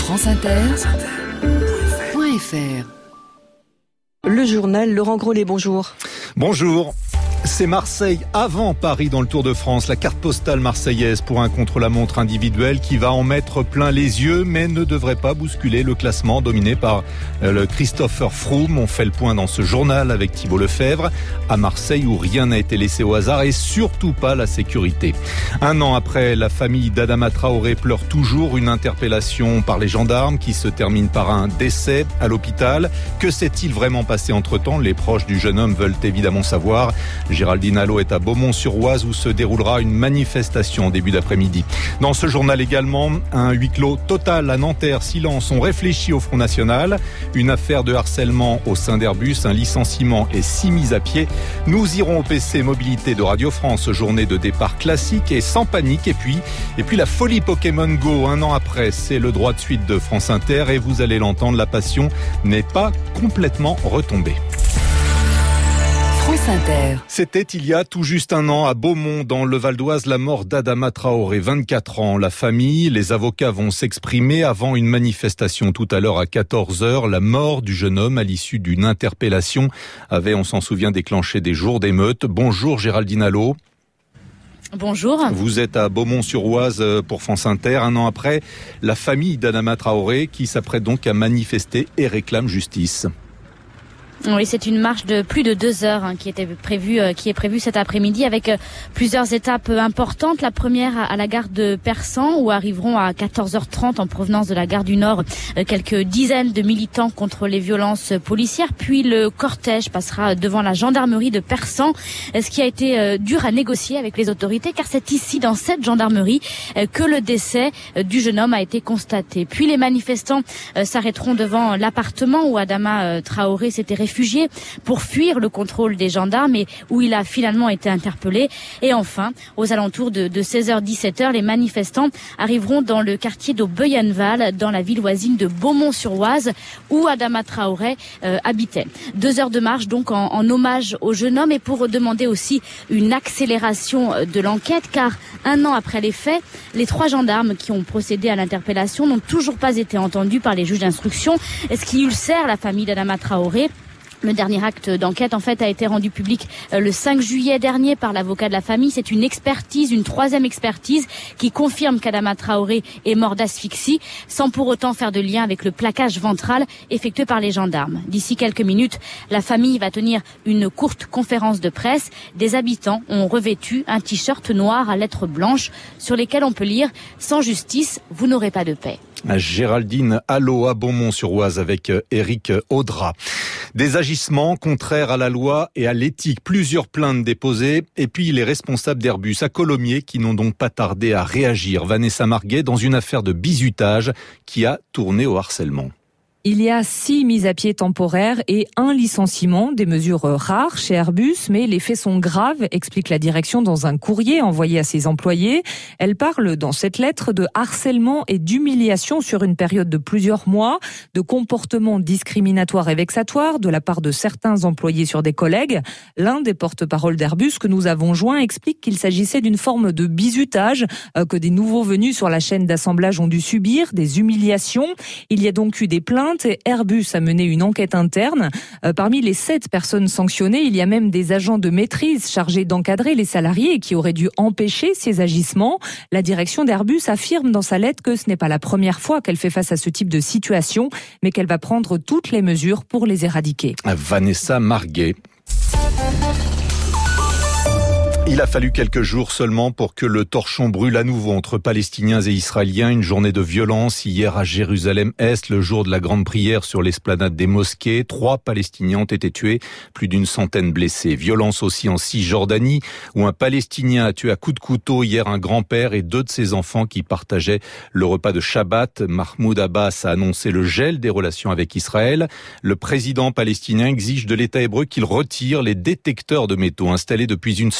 franceinter.fr. Le journal, Laurent Grollet, bonjour. Bonjour. C'est Marseille avant Paris dans le Tour de France. La carte postale marseillaise pour un contre-la-montre individuel qui va en mettre plein les yeux, mais ne devrait pas bousculer le classement dominé par le Christopher Froome. On fait le point dans ce journal avec Thibault Lefebvre. À Marseille où rien n'a été laissé au hasard et surtout pas la sécurité. Un an après, la famille d'Adama Traoré pleure toujours une interpellation par les gendarmes qui se termine par un décès à l'hôpital. Que s'est-il vraiment passé entre-temps ? Les proches du jeune homme veulent évidemment savoir. Géraldine Allo est à Beaumont-sur-Oise où se déroulera une manifestation en début d'après-midi. Dans ce journal également, un huis clos total à Nanterre. Silence, on réfléchit au Front National. Une affaire de harcèlement au sein d'Airbus, un licenciement et 6 mises à pied. Nous irons au PC Mobilité de Radio France, journée de départ classique et sans panique. Et puis la folie Pokémon Go, un an après, c'est le droit de suite de France Inter et vous allez l'entendre, la passion n'est pas complètement retombée. France Inter. C'était il y a tout juste un an à Beaumont, dans le Val d'Oise, la mort d'Adama Traoré, 24 ans. La famille, les avocats vont s'exprimer avant une manifestation tout à l'heure à 14h. La mort du jeune homme à l'issue d'une interpellation avait, on s'en souvient, déclenché des jours d'émeute. Bonjour Géraldine Allo. Bonjour. Vous êtes à Beaumont-sur-Oise pour France Inter. Un an après, la famille d'Adama Traoré qui s'apprête donc à manifester et réclame justice. Oui, c'est une marche de plus de 2 heures qui est prévue cet après-midi avec plusieurs étapes importantes. La première à la gare de Persan où arriveront à 14h30 en provenance de la gare du Nord quelques dizaines de militants contre les violences policières. Puis le cortège passera devant la gendarmerie de Persan, ce qui a été dur à négocier avec les autorités car c'est ici dans cette gendarmerie que le décès du jeune homme a été constaté. Puis les manifestants s'arrêteront devant l'appartement où Adama Traoré s'était réfugié pour fuir le contrôle des gendarmes et où il a finalement été interpellé. Et enfin, aux alentours de 16h-17h, les manifestants arriveront dans le quartier d'Aubeuil-en-Val, dans la ville voisine de Beaumont-sur-Oise, où Adama Traoré habitait. 2 heures de marche donc en hommage au jeune homme et pour demander aussi une accélération de l'enquête, car un an après les faits, les 3 gendarmes qui ont procédé à l'interpellation n'ont toujours pas été entendus par les juges d'instruction, ce qui ulcère la famille d'Adama Traoré. Le dernier acte d'enquête, en fait, a été rendu public le 5 juillet dernier par l'avocat de la famille. C'est une expertise, une 3e expertise qui confirme qu'Adama Traoré est mort d'asphyxie, sans pour autant faire de lien avec le plaquage ventral effectué par les gendarmes. D'ici quelques minutes, la famille va tenir une courte conférence de presse. Des habitants ont revêtu un t-shirt noir à lettres blanches sur lesquelles on peut lire « Sans justice, vous n'aurez pas de paix ». Géraldine Allo à Beaumont-sur-Oise avec Éric Audra. Des agissements contraires à la loi et à l'éthique. Plusieurs plaintes déposées. Et puis les responsables d'Airbus à Colomiers qui n'ont donc pas tardé à réagir. Vanessa Marguet dans une affaire de bizutage qui a tourné au harcèlement. Il y a 6 mises à pied temporaires et 1 licenciement, des mesures rares chez Airbus, mais les faits sont graves, explique la direction dans un courrier envoyé à ses employés. Elle parle dans cette lettre de harcèlement et d'humiliation sur une période de plusieurs mois, de comportements discriminatoires et vexatoires de la part de certains employés sur des collègues. L'un des porte-paroles d'Airbus que nous avons joint explique qu'il s'agissait d'une forme de bizutage que des nouveaux venus sur la chaîne d'assemblage ont dû subir, des humiliations. Il y a donc eu des plaintes. Airbus a mené une enquête interne. Parmi les 7 personnes sanctionnées, il y a même des agents de maîtrise chargés d'encadrer les salariés qui auraient dû empêcher ces agissements. La direction d'Airbus affirme dans sa lettre que ce n'est pas la première fois qu'elle fait face à ce type de situation, mais qu'elle va prendre toutes les mesures pour les éradiquer. Vanessa Marguet. Il a fallu quelques jours seulement pour que le torchon brûle à nouveau entre Palestiniens et Israéliens. Une journée de violence hier à Jérusalem-Est, le jour de la grande prière sur l'esplanade des mosquées. 3 Palestiniens ont été tués, plus d'une centaine blessés. Violence aussi en Cisjordanie, où un Palestinien a tué à coups de couteau hier un grand-père et 2 de ses enfants qui partageaient le repas de Shabbat. Mahmoud Abbas a annoncé le gel des relations avec Israël. Le président palestinien exige de l'État hébreu qu'il retire les détecteurs de métaux installés depuis une semaine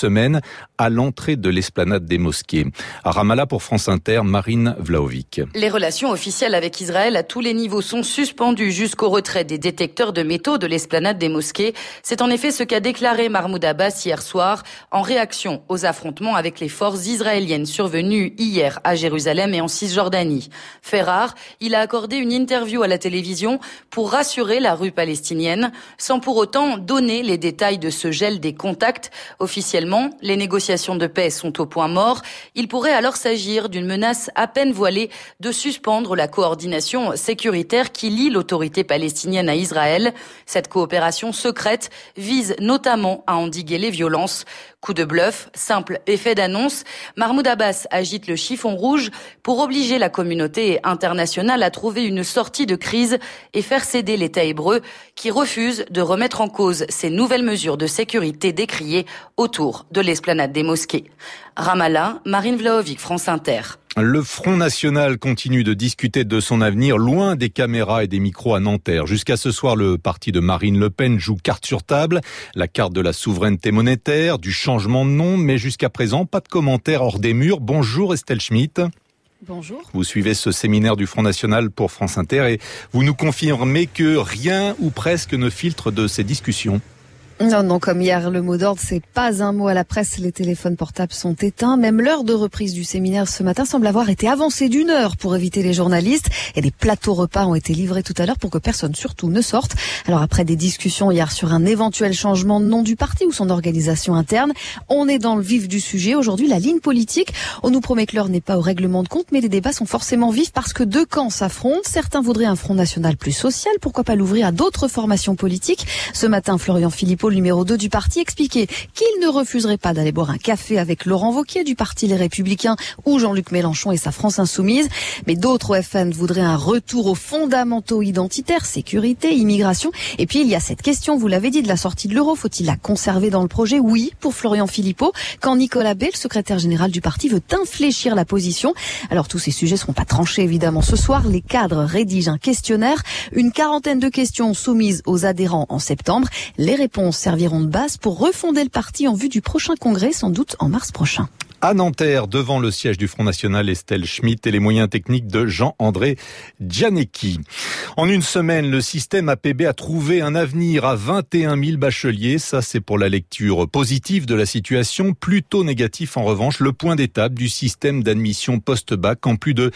à l'entrée de l'esplanade des mosquées. À Ramallah pour France Inter, Marine Vlahovic. Les relations officielles avec Israël à tous les niveaux sont suspendues jusqu'au retrait des détecteurs de métaux de l'esplanade des mosquées. C'est en effet ce qu'a déclaré Mahmoud Abbas hier soir en réaction aux affrontements avec les forces israéliennes survenues hier à Jérusalem et en Cisjordanie. Fait rare, il a accordé une interview à la télévision pour rassurer la rue palestinienne, sans pour autant donner les détails de ce gel des contacts. Officiellement, les négociations de paix sont au point mort. Il pourrait alors s'agir d'une menace à peine voilée de suspendre la coordination sécuritaire qui lie l'autorité palestinienne à Israël. Cette coopération secrète vise notamment à endiguer les violences. Coup de bluff, simple effet d'annonce, Mahmoud Abbas agite le chiffon rouge pour obliger la communauté internationale à trouver une sortie de crise et faire céder l'État hébreu qui refuse de remettre en cause ces nouvelles mesures de sécurité décriées autour de l'esplanade des mosquées. Ramallah, Marine Vlahovic, France Inter. Le Front National continue de discuter de son avenir loin des caméras et des micros à Nanterre. Jusqu'à ce soir, le parti de Marine Le Pen joue carte sur table, la carte de la souveraineté monétaire, du changement de nom, mais jusqu'à présent, pas de commentaires hors des murs. Bonjour Estelle Schmitt. Bonjour. Vous suivez ce séminaire du Front National pour France Inter et vous nous confirmez que rien ou presque ne filtre de ces discussions. Non, comme hier, le mot d'ordre, c'est pas un mot à la presse. Les téléphones portables sont éteints. Même l'heure de reprise du séminaire ce matin semble avoir été avancée d'1 heure pour éviter les journalistes. Et des plateaux repas ont été livrés tout à l'heure pour que personne, surtout, ne sorte. Alors après des discussions hier sur un éventuel changement de nom du parti ou son organisation interne, on est dans le vif du sujet. Aujourd'hui, la ligne politique, on nous promet que l'heure n'est pas au règlement de compte, mais les débats sont forcément vifs parce que deux camps s'affrontent. Certains voudraient un Front National plus social. Pourquoi pas l'ouvrir à d'autres formations politiques? Ce matin, Florian Philippot, le numéro 2 du parti, expliquait qu'il ne refuserait pas d'aller boire un café avec Laurent Wauquiez du parti Les Républicains ou Jean-Luc Mélenchon et sa France Insoumise. Mais d'autres au FN voudraient un retour aux fondamentaux identitaires, sécurité, immigration. Et puis il y a cette question, vous l'avez dit, de la sortie de l'euro. Faut-il la conserver dans le projet? Oui, pour Florian Philippot, quand Nicolas Bay, le secrétaire général du parti, veut infléchir la position. Alors tous ces sujets ne seront pas tranchés évidemment ce soir. Les cadres rédigent un questionnaire, une 40aine de questions soumises aux adhérents en septembre. Les réponses serviront de base pour refonder le parti en vue du prochain congrès, sans doute en mars prochain. À Nanterre, devant le siège du Front National, Estelle Schmitt et les moyens techniques de Jean-André Gianecchi. En une semaine, le système APB a trouvé un avenir à 21 000 bacheliers. Ça, c'est pour la lecture positive de la situation. Plutôt négatif, en revanche, le point d'étape du système d'admission post-bac, quand plus de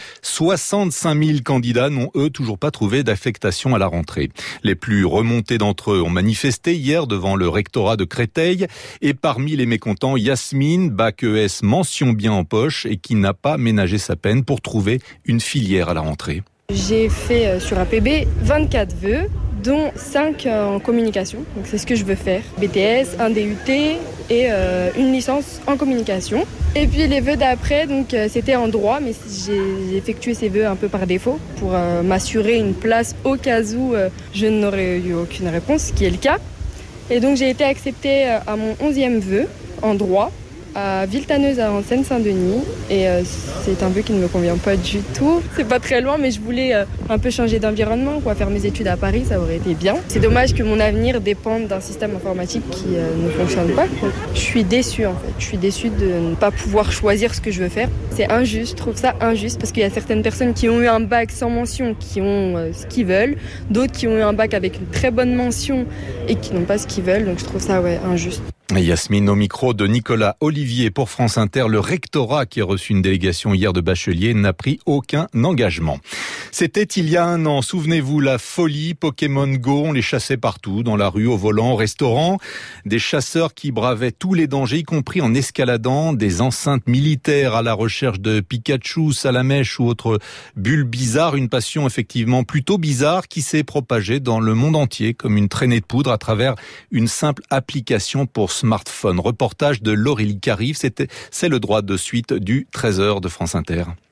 65 000 candidats n'ont, eux, toujours pas trouvé d'affectation à la rentrée. Les plus remontés d'entre eux ont manifesté hier devant le rectorat de Créteil. Et parmi les mécontents, Yasmine, bac ES mention bien en poche et qui n'a pas ménagé sa peine pour trouver une filière à la rentrée. J'ai fait sur APB 24 vœux, dont 5 en communication. Donc c'est ce que je veux faire. BTS, un DUT et une licence en communication. Et puis les vœux d'après, donc c'était en droit, mais j'ai effectué ces vœux un peu par défaut pour m'assurer une place au cas où je n'aurais eu aucune réponse, ce qui est le cas. Et donc j'ai été acceptée à mon 11e vœu en droit, à Villetaneuse en Seine-Saint-Denis, et c'est un vœu qui ne me convient pas du tout. C'est pas très loin, mais je voulais un peu changer d'environnement, faire mes études à Paris, ça aurait été bien. C'est dommage que mon avenir dépende d'un système informatique qui ne fonctionne pas. Je suis déçue en fait, je suis déçue de ne pas pouvoir choisir ce que je veux faire. C'est injuste, je trouve ça injuste, parce qu'il y a certaines personnes qui ont eu un bac sans mention, qui ont ce qu'ils veulent, d'autres qui ont eu un bac avec une très bonne mention et qui n'ont pas ce qu'ils veulent, donc je trouve ça injuste. Yasmine au micro de Nicolas Olivier pour France Inter. Le rectorat qui a reçu une délégation hier de bacheliers n'a pris aucun engagement. C'était il y a 1 an, souvenez-vous, la folie Pokémon Go, on les chassait partout, dans la rue, au volant, au restaurant. Des chasseurs qui bravaient tous les dangers, y compris en escaladant des enceintes militaires à la recherche de Pikachu, Salamèche ou autres bulles bizarres. Une passion effectivement plutôt bizarre qui s'est propagée dans le monde entier comme une traînée de poudre à travers une simple application pour smartphone. Reportage de Laurélie Carrive, c'est le droit de suite du 13h de France Inter.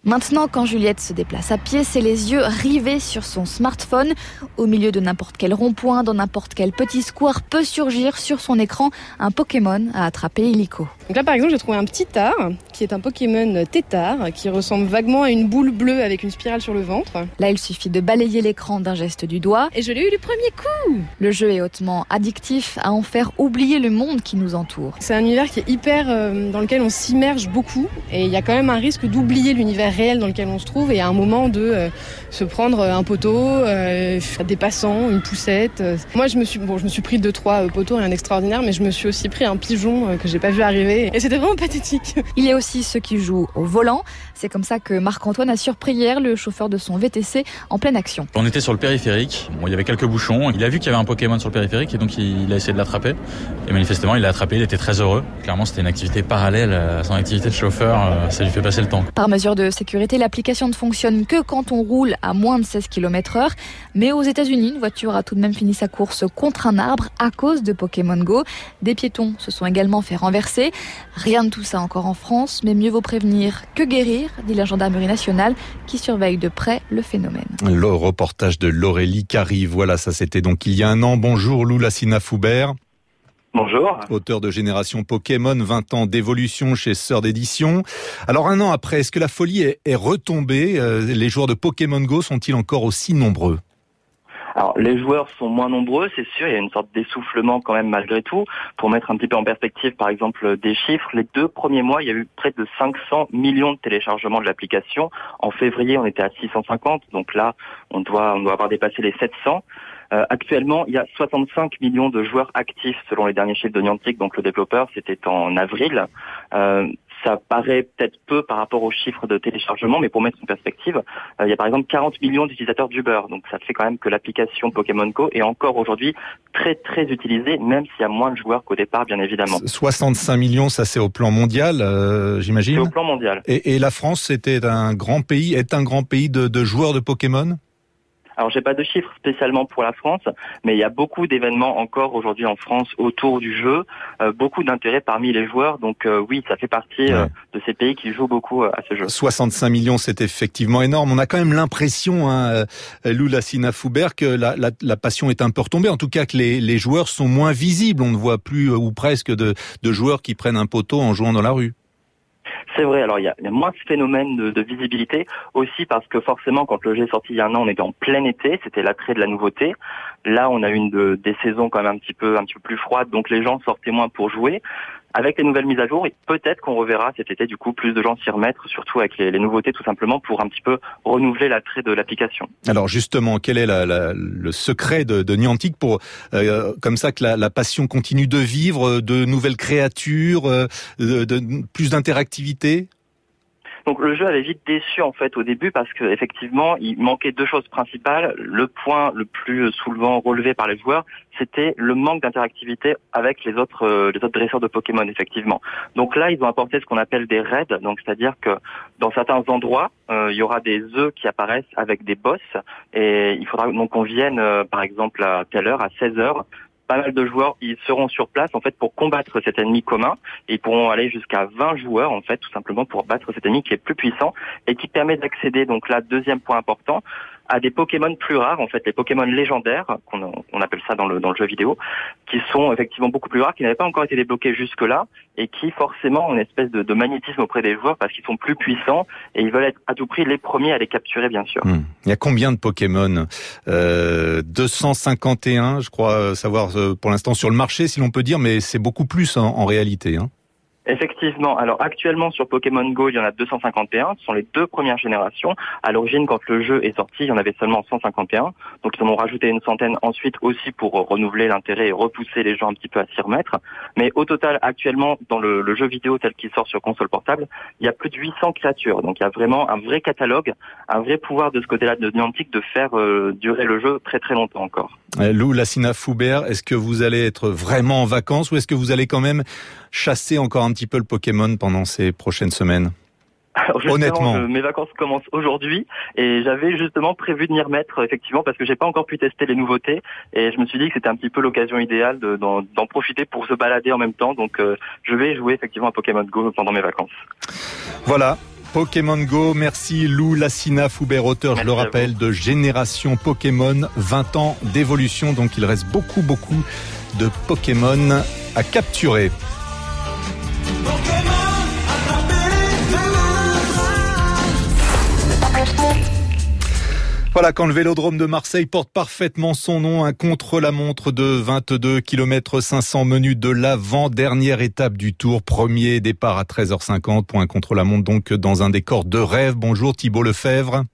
Maintenant, quand Juliette se déplace à pied, c'est les yeux rivés sur son smartphone. Au milieu de n'importe quel rond-point, dans n'importe quel petit square, peut surgir sur son écran un Pokémon à attraper illico. Donc là, par exemple, j'ai trouvé un petit art, qui est un Pokémon tétard, qui ressemble vaguement à une boule bleue avec une spirale sur le ventre. Là, il suffit de balayer l'écran d'un geste du doigt. Et je l'ai eu du premier coup. Le jeu est hautement addictif à en faire oublier le monde qui nous entoure. C'est un univers qui est hyper, dans lequel on s'immerge beaucoup. Et il y a quand même un risque d'oublier l'univers réel dans lequel on se trouve et à un moment de se prendre un poteau, des passants, une poussette. Moi je me suis pris 2-3 poteaux, rien d'extraordinaire, mais je me suis aussi pris un pigeon que j'ai pas vu arriver et c'était vraiment pathétique. Il y a aussi ceux qui jouent au volant. C'est comme ça que Marc-Antoine a surpris hier le chauffeur de son VTC en pleine action. On était sur le périphérique, il y avait quelques bouchons, il a vu qu'il y avait un Pokémon sur le périphérique et donc il a essayé de l'attraper. Et manifestement il l'a attrapé, il était très heureux. Clairement c'était une activité parallèle à son activité de chauffeur, ça lui fait passer le temps. Par mesure de sécurité, l'application ne fonctionne que quand on roule à moins de 16 km/h. Mais aux États-Unis, une voiture a tout de même fini sa course contre un arbre à cause de Pokémon Go. Des piétons se sont également fait renverser. Rien de tout ça encore en France, mais mieux vaut prévenir que guérir, dit la gendarmerie nationale qui surveille de près le phénomène. Le reportage de Laurélie Carry. Voilà, ça c'était donc il y a un an. Bonjour Lou Lassina-Foubert. Bonjour. Auteur de Génération Pokémon, 20 ans d'évolution chez Sœur d'édition. Alors un an après, est-ce que la folie est retombée ? Les joueurs de Pokémon Go sont-ils encore aussi nombreux ? Alors, les joueurs sont moins nombreux, c'est sûr, il y a une sorte d'essoufflement quand même malgré tout. Pour mettre un petit peu en perspective, par exemple, des chiffres, les 2 premiers mois, il y a eu près de 500 millions de téléchargements de l'application. En février, on était à 650, donc là, on doit avoir dépassé les 700. Actuellement, il y a 65 millions de joueurs actifs selon les derniers chiffres de Niantic, donc le développeur, c'était en avril. Ça paraît peut-être peu par rapport aux chiffres de téléchargement, mais pour mettre en perspective, il y a par exemple 40 millions d'utilisateurs d'Uber. Donc ça fait quand même que l'application Pokémon Go est encore aujourd'hui très très utilisée, même s'il y a moins de joueurs qu'au départ, bien évidemment. 65 millions, ça c'est au plan mondial, j'imagine. C'est au plan mondial. Et la France est un grand pays de joueurs de Pokémon ? Alors, j'ai pas de chiffres spécialement pour la France, mais il y a beaucoup d'événements encore aujourd'hui en France autour du jeu, beaucoup d'intérêt parmi les joueurs. Donc oui, ça fait partie de ces pays qui jouent beaucoup à ce jeu. 65 millions, c'est effectivement énorme. On a quand même l'impression, Lou Lassina-Foubert, que la passion est un peu retombée. En tout cas, que les joueurs sont moins visibles. On ne voit plus ou presque de joueurs qui prennent un poteau en jouant dans la rue. C'est vrai, alors il y a moins ce phénomène de visibilité, aussi parce que forcément quand le jeu est sorti il y a un an, on était en plein été, c'était l'attrait de la nouveauté. Là, on a eu des saisons quand même un petit peu plus froides, donc les gens sortaient moins pour jouer. Avec les nouvelles mises à jour, peut-être qu'on reverra cet été du coup plus de gens s'y remettre, surtout avec les nouveautés tout simplement pour un petit peu renouveler l'attrait de l'application. Alors justement, quel est le secret de Niantic pour comme ça que la passion continue de vivre, de nouvelles créatures, de plus d'interactivité ? Donc le jeu avait vite déçu en fait au début parce que effectivement il manquait 2 choses principales. Le point le plus souvent relevé par les joueurs, c'était le manque d'interactivité avec les autres dresseurs de Pokémon effectivement. Donc là ils ont apporté ce qu'on appelle des raids, donc c'est-à-dire que dans certains endroits il y aura des œufs qui apparaissent avec des boss et il faudra donc qu'on vienne par exemple à telle heure, à 16h. Pas mal de joueurs, ils seront sur place en fait pour combattre cet ennemi commun et ils pourront aller jusqu'à 20 joueurs en fait tout simplement pour battre cet ennemi qui est plus puissant et qui permet d'accéder donc là deuxième point important à des Pokémon plus rares en fait les Pokémon légendaires qu'on appelle ça dans le jeu vidéo qui sont effectivement beaucoup plus rares qui n'avaient pas encore été débloqués jusque-là et qui forcément ont une espèce de magnétisme auprès des joueurs parce qu'ils sont plus puissants et ils veulent être à tout prix les premiers à les capturer bien sûr. Il y a combien de Pokémon 251 je crois savoir pour l'instant sur le marché si l'on peut dire mais c'est beaucoup plus en réalité hein. Effectivement. Alors actuellement sur Pokémon Go, il y en a 251. Ce sont les 2 premières générations. À l'origine, quand le jeu est sorti, il y en avait seulement 151. Donc ils en ont rajouté une centaine ensuite aussi pour renouveler l'intérêt et repousser les gens un petit peu à s'y remettre. Mais au total, actuellement, dans le jeu vidéo tel qu'il sort sur console portable, il y a plus de 800 créatures. Donc il y a vraiment un vrai catalogue, un vrai pouvoir de ce côté-là de Niantic de faire durer le jeu très très longtemps encore. Lou Lassina-Foubert, est-ce que vous allez être vraiment en vacances ou est-ce que vous allez quand même chasser encore un petit peu le Pokémon pendant ces prochaines semaines ? Alors, honnêtement, mes vacances commencent aujourd'hui et j'avais justement prévu de m'y remettre effectivement parce que j'ai pas encore pu tester les nouveautés et je me suis dit que c'était un petit peu l'occasion idéale d'en profiter pour se balader en même temps. Donc je vais jouer effectivement à Pokémon Go pendant mes vacances. Voilà. Pokémon Go. Merci Lou Lassina Foubert, auteur, je le rappelle, de Génération Pokémon, 20 ans d'évolution. Donc il reste beaucoup de Pokémon à capturer. Voilà, quand le Vélodrome de Marseille porte parfaitement son nom, un contre-la-montre de 22 km 500 menus de l'avant-dernière étape du Tour. Premier départ à 13h50 pour un contre-la-montre donc dans un décor de rêve. Bonjour Thibault Lefebvre.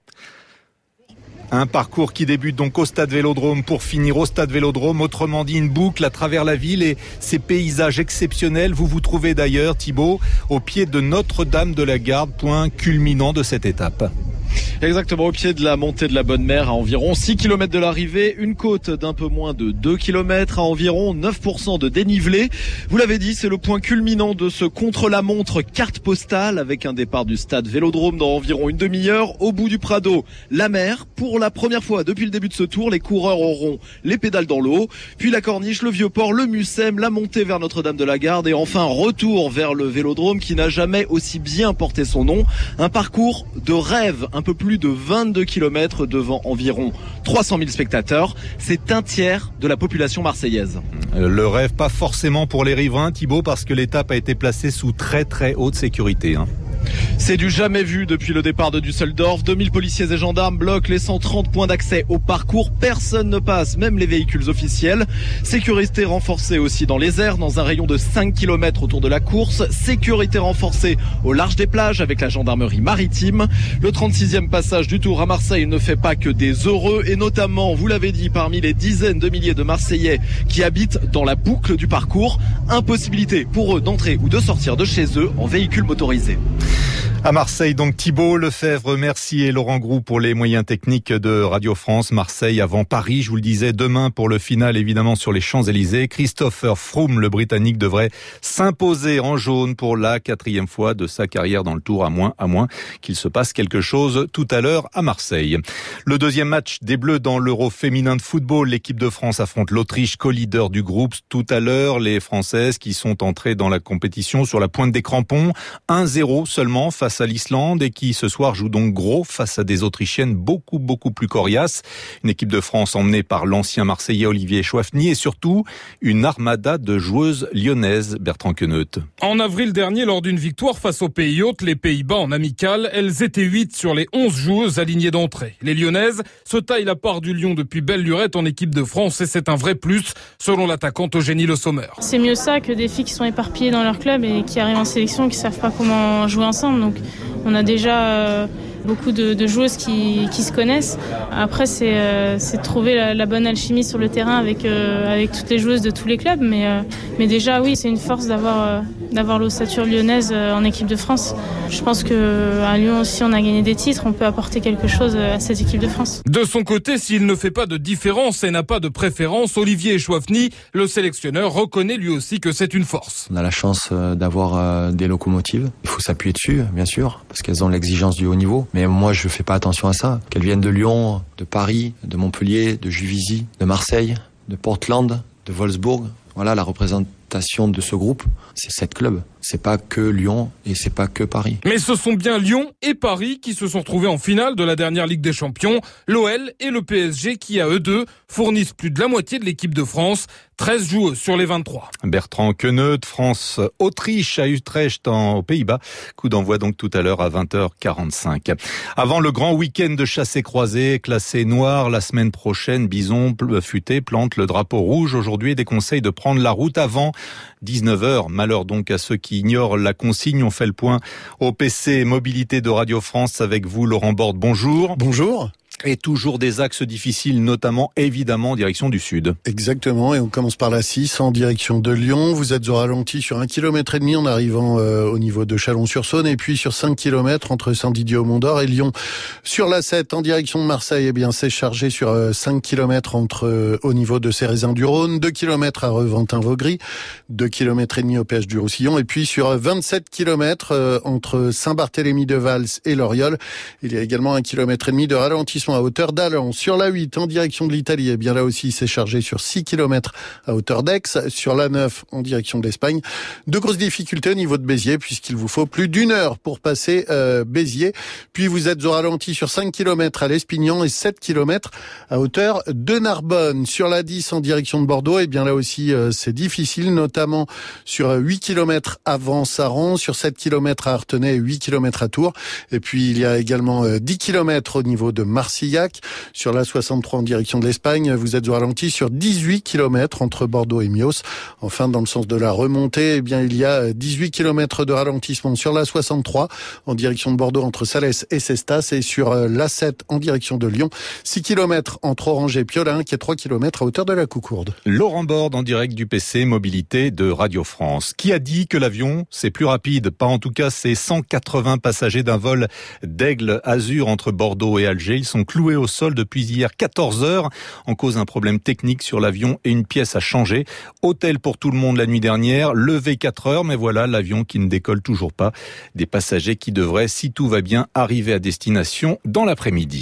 Un parcours qui débute donc au Stade Vélodrome pour finir au Stade Vélodrome. Autrement dit, une boucle à travers la ville et ses paysages exceptionnels. Vous vous trouvez d'ailleurs, Thibault, au pied de Notre-Dame de la Garde, point culminant de cette étape. Exactement, au pied de la montée de la Bonne Mère, à environ 6 km de l'arrivée, une côte d'un peu moins de 2 km, à environ 9% de dénivelé. Vous l'avez dit, c'est le point culminant de ce contre-la-montre carte postale, avec un départ du stade Vélodrome dans environ une demi-heure. Au bout du Prado, la mer. Pour la première fois depuis le début de ce tour, les coureurs auront les pédales dans l'eau, puis la Corniche, le Vieux-Port, le Mucem, la montée vers Notre-Dame de la Garde et enfin retour vers le Vélodrome qui n'a jamais aussi bien porté son nom. Un parcours de rêve, un peu plus de 22 km devant environ 300 000 spectateurs. C'est un tiers de la population marseillaise. Le rêve, pas forcément pour les riverains, Thibault, parce que l'étape a été placée sous très haute sécurité. C'est du jamais vu depuis le départ de Düsseldorf. 2000 policiers et gendarmes bloquent les 130 points d'accès au parcours. Personne ne passe, même les véhicules officiels. Sécurité renforcée aussi dans les airs, dans un rayon de 5 km autour de la course. Sécurité renforcée au large des plages avec la gendarmerie maritime. Le 36e passage du Tour à Marseille ne fait pas que des heureux et notamment, vous l'avez dit, parmi les dizaines de milliers de Marseillais qui habitent dans la boucle du parcours. Impossibilité pour eux d'entrer ou de sortir de chez eux en véhicule motorisé. À Marseille, donc Thibault Lefebvre, merci, et Laurent Groux pour les moyens techniques de Radio France. Marseille avant Paris, je vous le disais, demain pour le final évidemment sur les Champs-Élysées. Christopher Froome, le Britannique, devrait s'imposer en jaune pour la 4e fois de sa carrière dans le Tour, à moins qu'il se passe quelque chose tout à l'heure à Marseille. Le deuxième match des Bleus dans l'Euro féminin de football, l'équipe de France affronte l'Autriche, co-leader du groupe. Tout à l'heure, les Françaises qui sont entrées dans la compétition sur la pointe des crampons, 1-0 seulement face à l'Islande et qui ce soir joue donc gros face à des Autrichiennes beaucoup plus coriaces. Une équipe de France emmenée par l'ancien Marseillais Olivier Chouafny et surtout une armada de joueuses lyonnaises. Bertrand Queneut. En avril dernier, lors d'une victoire face aux pays hôtes, les Pays-Bas en amical, elles étaient 8 sur les 11 joueuses alignées d'entrée. Les Lyonnaises se taillent la part du lion depuis belle lurette en équipe de France et c'est un vrai plus selon l'attaquante Eugénie Le Sommer. C'est mieux ça que des filles qui sont éparpillées dans leur club et qui arrivent en sélection, qui savent pas comment jouer ensemble. Donc on a déjà beaucoup de joueuses qui se connaissent. Après, c'est de trouver la bonne alchimie sur le terrain avec toutes les joueuses de tous les clubs. Mais déjà, oui, c'est une force d'avoir l'ossature lyonnaise en équipe de France. Je pense qu'à Lyon aussi, on a gagné des titres. On peut apporter quelque chose à cette équipe de France. De son côté, s'il ne fait pas de différence et n'a pas de préférence, Olivier Chouafny, le sélectionneur, reconnaît lui aussi que c'est une force. On a la chance d'avoir des locomotives. Il faut s'appuyer dessus, bien sûr, parce qu'elles ont l'exigence du haut niveau. Mais moi, je fais pas attention à ça. Qu'elles viennent de Lyon, de Paris, de Montpellier, de Juvisy, de Marseille, de Portland, de Wolfsburg. Voilà la représentation de ce groupe. C'est 7 clubs. C'est pas que Lyon et c'est pas que Paris. Mais ce sont bien Lyon et Paris qui se sont retrouvés en finale de la dernière Ligue des Champions. L'OL et le PSG qui, à eux deux, fournissent plus de la moitié de l'équipe de France. 13 joueuses sur les 23. Bertrand Queneut, France-Autriche à Utrecht aux Pays-Bas. Coup d'envoi donc tout à l'heure à 20h45. Avant le grand week-end de chassé-croisé, classé noir, la semaine prochaine, Bison futé plante le drapeau rouge. Aujourd'hui, des conseils de prendre la route avant 19h. Malheur donc à ceux qui ignorent la consigne. On fait le point au PC Mobilité de Radio France avec vous, Laurent Borde. Bonjour. Bonjour. Et toujours des axes difficiles, notamment évidemment en direction du sud. Exactement, et on commence par la 6 en direction de Lyon. Vous êtes au ralenti sur 1,5 km en arrivant au niveau de Chalon-sur-Saône, et puis sur 5 km entre Saint-Didier-au-Mont-d'Or et Lyon. Sur la 7 en direction de Marseille, eh bien c'est chargé sur 5 km au niveau de Cérézin-du-Rhône, 2 km à Reventin-Vaugry, 2 km et demi au péage du Roussillon, et puis sur 27 km entre Saint-Barthélemy-de-Vals et Loriol, il y a également 1,5 km de ralentissement à hauteur d'Allan. Sur la 8 en direction de l'Italie, et bien là aussi c'est chargé sur 6 km à hauteur d'Aix. Sur la 9 en direction de l'Espagne, de grosses difficultés au niveau de Béziers puisqu'il vous faut plus d'1 heure pour passer Béziers. Puis vous êtes au ralenti sur 5 km à l'Espignan et 7 km à hauteur de Narbonne. Sur la 10 en direction de Bordeaux, et bien là aussi c'est difficile, notamment sur 8 km avant Saran, sur 7 km à Artenay et 8 km à Tours. Et puis il y a également 10 km au niveau de Marcillac. Sur la 63 en direction de l'Espagne, vous êtes au ralenti sur 18 km entre Bordeaux et Mios. Enfin, dans le sens de la remontée, eh bien il y a 18 km de ralentissement sur la 63 en direction de Bordeaux entre Salès et Cestas, et sur l'A7 en direction de Lyon, 6 km entre Orange et Piolin, qui est 3 km à hauteur de la Coucourde. Laurent Borde en direct du PC Mobilité de Radio France. Qui a dit que l'avion c'est plus rapide? Pas en tout cas ces 180 passagers d'un vol d'Aigle Azur entre Bordeaux et Alger. Ils sont cloués au sol depuis hier 14 heures en cause d'un problème technique sur l'avion et une pièce à changer. Hôtel pour tout le monde la nuit dernière, levé 4 heures, mais voilà l'avion qui ne décolle toujours pas. Des passagers qui devraient, si tout va bien, arriver à destination dans l'après-midi.